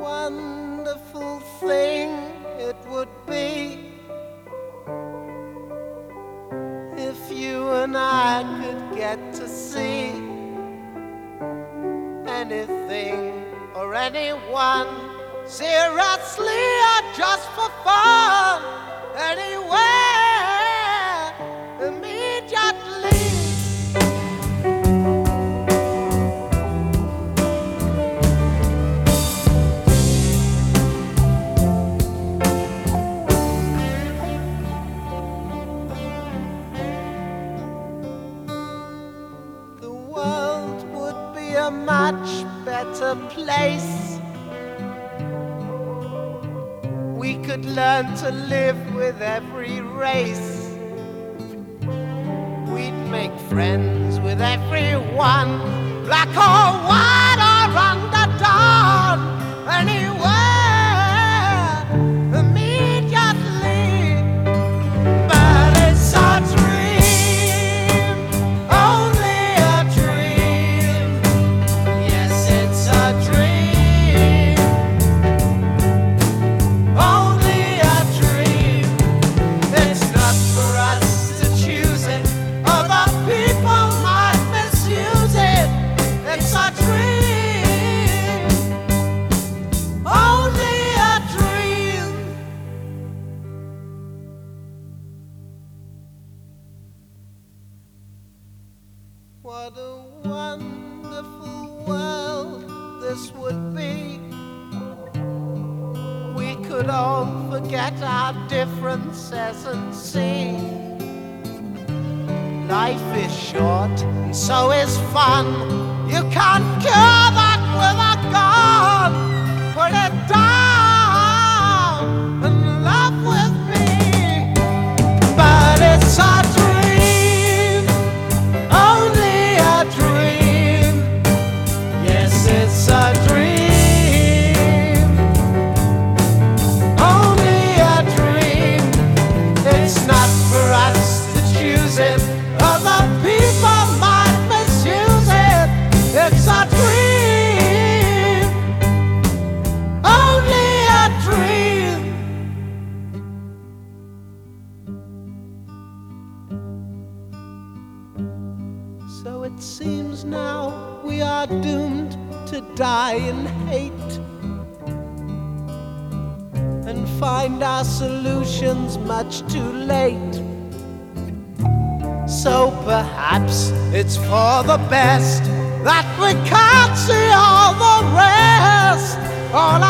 wonderful thing it would be if you and I could get to see anything or anyone, seriously or just for fun, anywhere, immediately. The world would be a much better place. We could learn to live with every race. We'd make friends with everyone, black or white or underdog, anywhere, immediately. But it's a dream, only a dream. Yes, it's a dream, only a dream. It's not for us to choose it, other people might misuse it. It's a dream, only a dream. What a wonderful world this would be. We could all forget our differences and see life is short and so is fun. You can't cure that with a gun. Put it down and love with me. But it's a dream, only a dream. Yes, it's a dream, only a dream. It's not for us to choose it, other people might misuse it. It's a dream, only a dream. So it seems now we are doomed to die in hate and find our solutions much too late. So perhaps it's for the best that we can't see all the rest. All